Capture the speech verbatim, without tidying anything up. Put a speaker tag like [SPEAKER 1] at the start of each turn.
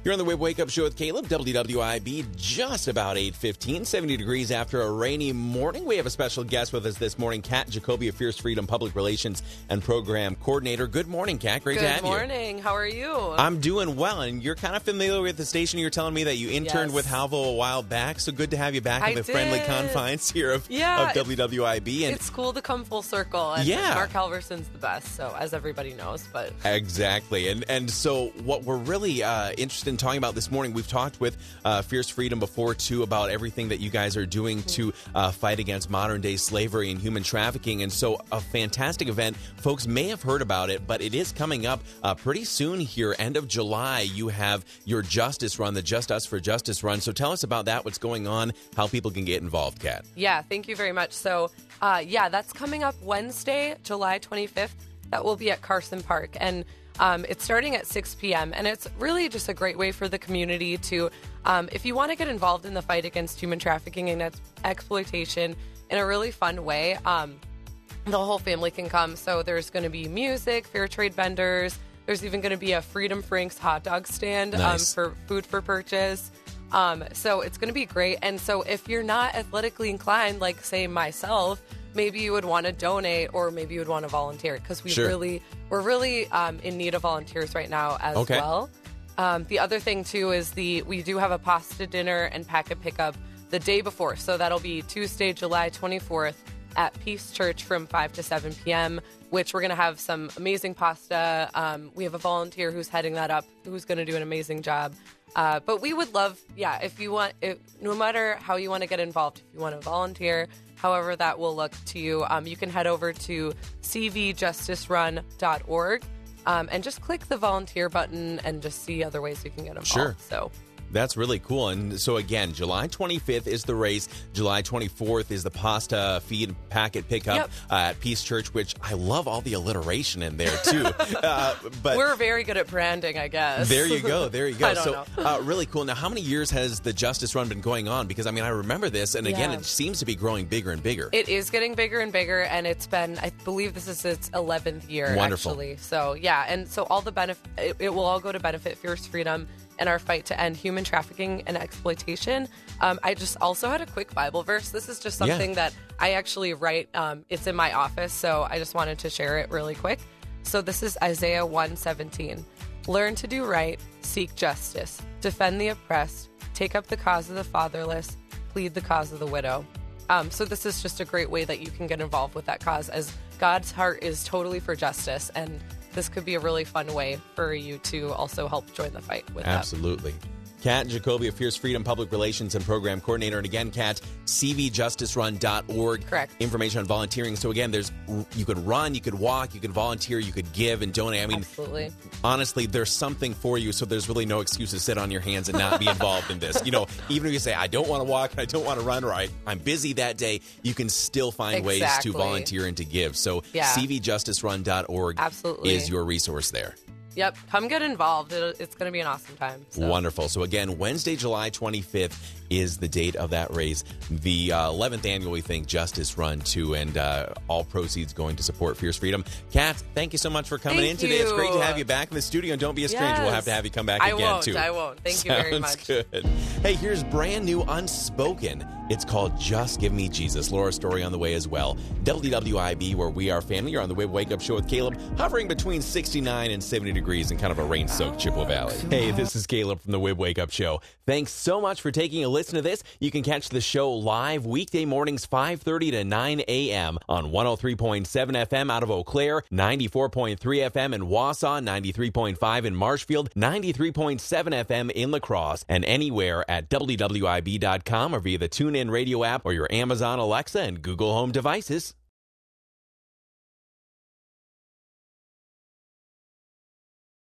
[SPEAKER 1] You're on the Web Wake Up Show with Caleb, W W I B, just about eight fifteen, seventy degrees after a rainy morning. We have a special guest with us this morning, Kat Jacoby of Fierce Freedom Public Relations and Program Coordinator. Good morning, Kat. Great
[SPEAKER 2] Good
[SPEAKER 1] to have you.
[SPEAKER 2] Good morning. How are you?
[SPEAKER 1] I'm doing well, and you're kind of familiar with the station. You're telling me that you interned
[SPEAKER 2] Yes.
[SPEAKER 1] with Halvo a while back, so good to have you back
[SPEAKER 2] I
[SPEAKER 1] in the
[SPEAKER 2] did.
[SPEAKER 1] friendly confines here of,
[SPEAKER 2] Yeah,
[SPEAKER 1] of W W I B. And
[SPEAKER 2] it's cool to come full circle. And
[SPEAKER 1] Yeah.
[SPEAKER 2] Mark Halverson's the best, so as everybody knows. But
[SPEAKER 1] Exactly. And and so what we're really uh, interested in talking about this morning, we've talked with uh, Fierce Freedom before, too, about everything that you guys are doing to uh, fight against modern-day slavery and human trafficking. And so a fantastic event. Folks may have heard about it, but it is coming up uh, pretty soon here. End of July, you have your Justice Run, the Just Us for Justice Run. So tell us about that, what's going on, how people can get involved, Kat.
[SPEAKER 2] yeah, thank you very much. So, uh, yeah, that's coming up Wednesday, July twenty-fifth. That will be at Carson Park. And um, it's starting at six p.m. And it's really just a great way for the community to, um, if you want to get involved in the fight against human trafficking and ex- exploitation in a really fun way, um, the whole family can come. So there's going to be music, fair trade vendors. There's even going to be a Freedom Franks hot dog stand
[SPEAKER 1] Nice.
[SPEAKER 2] um, for food for purchase. Um, so it's going to be great. And so if you're not athletically inclined, like say myself, maybe you would want to donate or maybe you would want to volunteer because we
[SPEAKER 1] Sure.
[SPEAKER 2] really, we're really um, in need of volunteers right now as
[SPEAKER 1] Okay.
[SPEAKER 2] well. Um, the other thing too is the we do have a pasta dinner and packet pickup the day before. So that'll be Tuesday, July twenty-fourth at Peace Church from five to seven p.m., which we're going to have some amazing pasta. Um, we have a volunteer who's heading that up, who's going to do an amazing job. Uh, but we would love, yeah, if you want, if, no matter how you want to get involved, if you want to volunteer, however that will look to you, um, you can head over to c v justice run dot org um, and just click the volunteer button and just see other ways you can get involved.
[SPEAKER 1] Sure.
[SPEAKER 2] So.
[SPEAKER 1] That's really cool. And so, again, July twenty-fifth is the race. July twenty-fourth is the pasta feed packet pickup
[SPEAKER 2] Yep.
[SPEAKER 1] uh, at Peace Church, which I love all the alliteration in there, too. uh, but
[SPEAKER 2] We're very good at branding, I guess.
[SPEAKER 1] there you go. There you go.
[SPEAKER 2] I don't
[SPEAKER 1] so,
[SPEAKER 2] know.
[SPEAKER 1] uh, really cool. Now, how many years has the Justice Run been going on? Because, I mean, I remember this, and again,
[SPEAKER 2] Yeah.
[SPEAKER 1] it seems to be growing bigger and bigger.
[SPEAKER 2] It is getting bigger and bigger, and it's been, I believe this is its eleventh year,
[SPEAKER 1] Wonderful.
[SPEAKER 2] actually. So, yeah, and so all the benefit, it, it will all go to benefit Fierce Freedom and our fight to end human trafficking and exploitation. Um, I just also had a quick Bible verse. This is just something
[SPEAKER 1] Yeah.
[SPEAKER 2] that I actually write. Um, it's in my office, so I just wanted to share it really quick. So this is Isaiah one seventeen. Learn to do right, seek justice, defend the oppressed, take up the cause of the fatherless, plead the cause of the widow. Um, so this is just a great way that you can get involved with that cause, as God's heart is totally for justice, and this could be a really fun way for you to also help join the fight with that.
[SPEAKER 1] Absolutely. Kat Jacoby of Fierce Freedom Public Relations and Program Coordinator. And again, Kat, c v justice run dot org.
[SPEAKER 2] Correct.
[SPEAKER 1] Information on volunteering. So again, there's you could run, you could walk, you could volunteer, you could give and donate. I mean,
[SPEAKER 2] Absolutely.
[SPEAKER 1] honestly, there's something for you, so there's really no excuse to sit on your hands and not be involved in this. You know, even if you say, I don't want to walk and I don't want to run, or I, I'm busy that day, you can still find ways
[SPEAKER 2] Exactly.
[SPEAKER 1] to volunteer and to give. So
[SPEAKER 2] Yeah.
[SPEAKER 1] c v justice run dot org
[SPEAKER 2] Absolutely.
[SPEAKER 1] is your resource there.
[SPEAKER 2] Yep. Come get involved. It'll, it's going to be an awesome time. So.
[SPEAKER 1] Wonderful. So again, Wednesday, July twenty-fifth is the date of that race. The uh, eleventh annual, we think, Justice Run, too, and uh, all proceeds going to support Fierce Freedom. Kat, thank you so much for coming
[SPEAKER 2] Thank
[SPEAKER 1] in today. It's great to
[SPEAKER 2] you.
[SPEAKER 1] have you back in the studio, and don't be a stranger. We'll have to
[SPEAKER 2] Yes.
[SPEAKER 1] have you come back
[SPEAKER 2] I
[SPEAKER 1] again,
[SPEAKER 2] won't,
[SPEAKER 1] too.
[SPEAKER 2] I won't. Thank you very much.
[SPEAKER 1] Sounds good. Hey, here's brand new Unspoken. It's called Just Give Me Jesus. Laura's story on the way as well. W W I B, where we are family. You're on the Web Wake Up Show with Caleb, hovering between sixty-nine and seventy degrees in kind of a rain-soaked Chippewa Valley. Hey, this is Caleb from the Web Wake Up Show. Thanks so much for taking a listen to this. You can catch the show live weekday mornings five thirty to nine a.m. on one oh three point seven F M out of Eau Claire, ninety-four point three F M in Wausau, ninety-three point five in Marshfield, ninety-three point seven F M in La Crosse, and anywhere at W W I B dot com or via the TuneIn Radio app or your Amazon Alexa and Google Home devices.